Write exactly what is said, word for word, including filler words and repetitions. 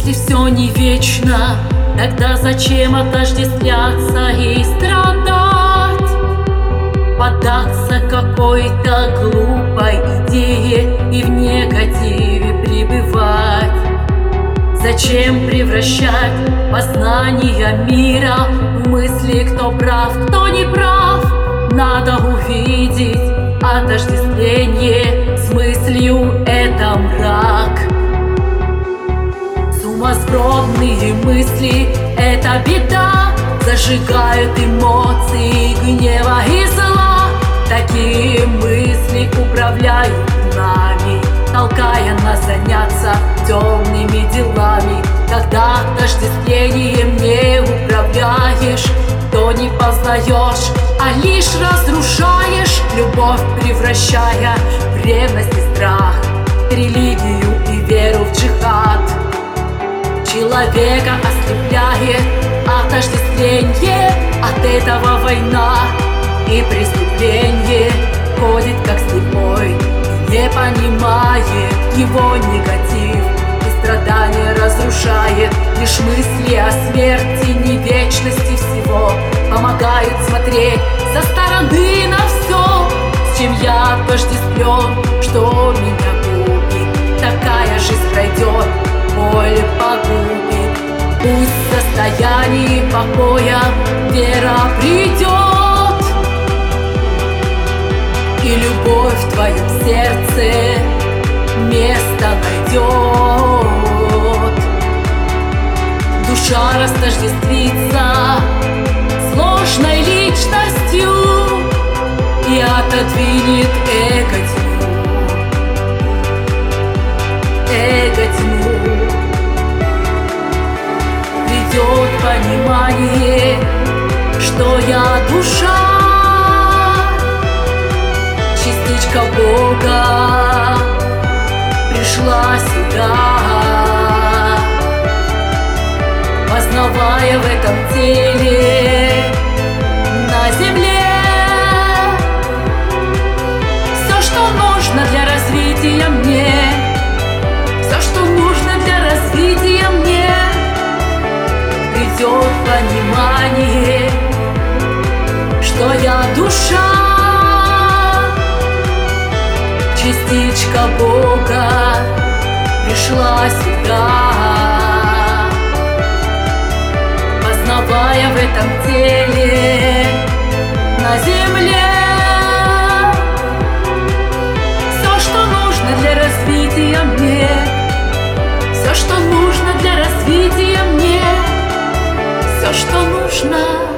Если все не вечно, тогда зачем отождествляться и страдать? Поддаться какой-то глупой идее и в негативе пребывать. Зачем превращать познание мира в мысли, кто прав, кто не прав? Надо увидеть отождествление с мыслью — это мрак. Сумасбродные мысли — это беда, зажигают эмоции гнева и зла. Такие мысли управляют нами, толкая нас заняться темными делами. Когда отождествлением не управляешь, то не познаешь, а лишь разрушаешь, любовь превращая в ревность и страх, религию и веру в джихад. Человека ослепляет отождествление, от этого война и преступление. Ходит как слепой и не понимает его негатив, и страдания разрушает. Лишь мысли о смерти, не вечности всего помогают смотреть со стороны на все. С чем я отождествлен, что меня губит, такая жизнь пройдет, боль погубит. Пусть в состоянии покоя вера придет, и любовь в твоем сердце место найдет. Душа растождествится с сложной личностью и отодвинет эго тьму, эго тьму. Придет понимание, что я душа, частичка Бога пришла сюда, познавая в этом теле на земле все, что нужно для развития мне, все, что нужно для развития мне. Придет понимание, что я душа, частичка Бога пришла сюда, познавая в этом теле на земле все, что нужно для развития мне, все, что нужно для развития мне, все, что нужно.